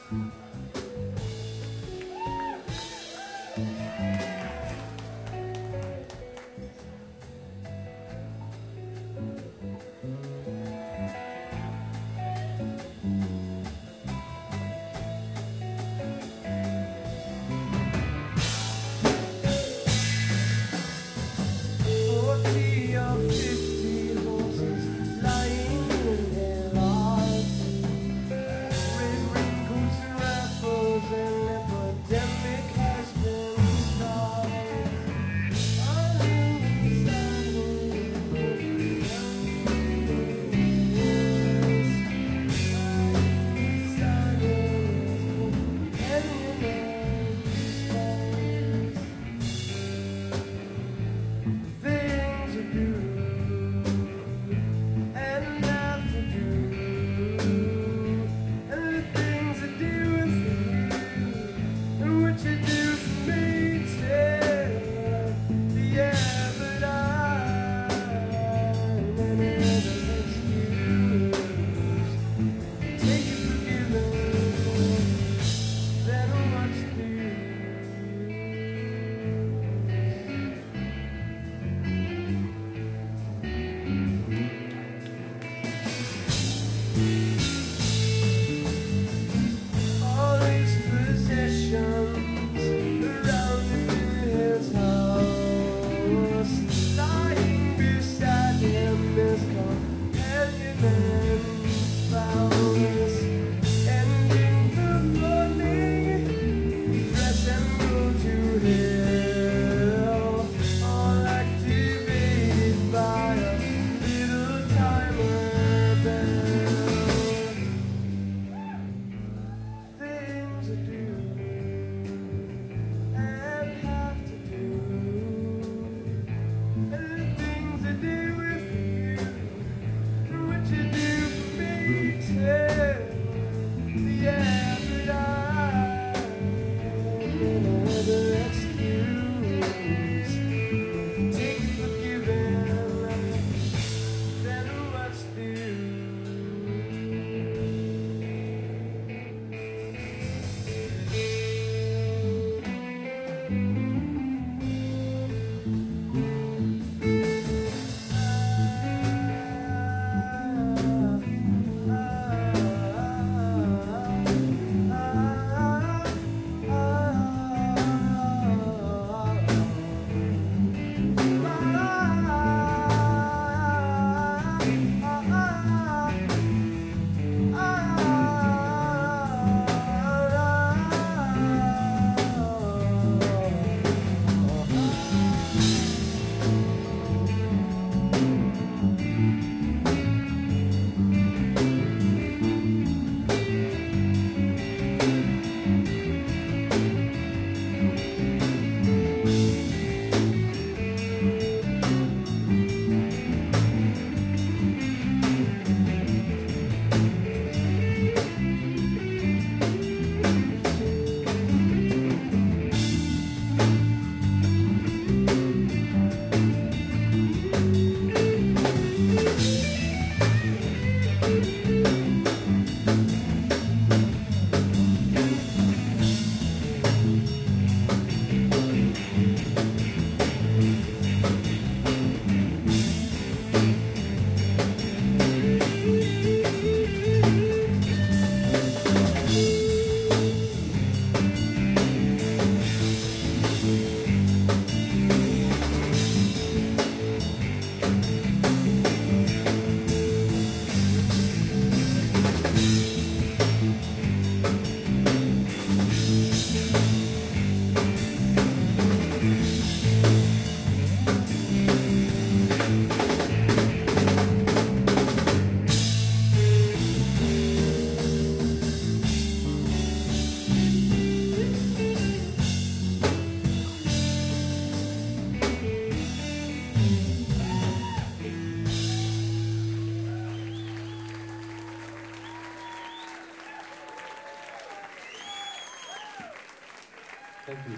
Thank you.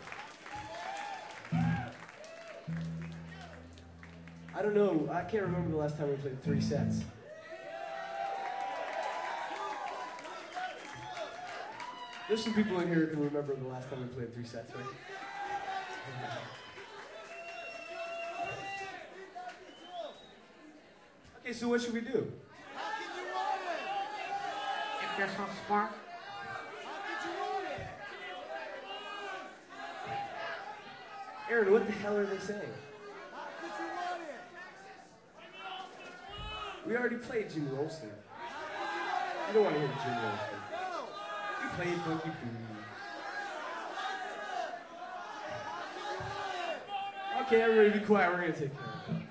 I don't know, I can't remember the last time we played 3 sets. There's some people in here who can remember the last time we played 3 sets, right? Okay, so what should we do? If you're so smart. Aaron, what the hell are they saying? We already played Jimmy Olsen. You don't want to hear Jimmy Olsen. We played Funky Booty. Okay, everybody be quiet. We're going to take care of it.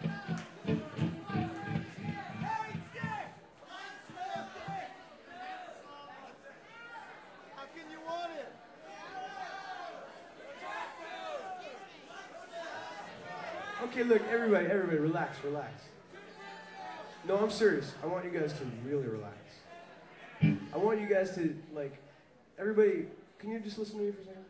Okay, look, everybody, relax. No, I'm serious. I want you guys to really relax. I want you guys to, everybody, can you just listen to me for a second?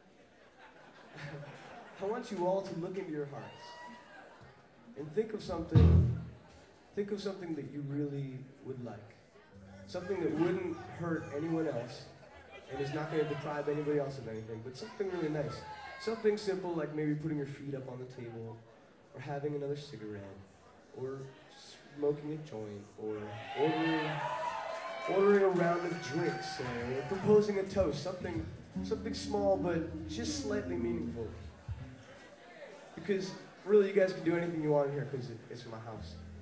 I want you all to look into your hearts and think of something that you really would like. Something that wouldn't hurt anyone else and is not going to deprive anybody else of anything, but something really nice. Something simple like maybe putting your feet up on the table, or having another cigarette, or smoking a joint, or ordering a round of drinks, or proposing a toast, something small but just slightly meaningful. Because really, you guys can do anything you want in here because it's my house.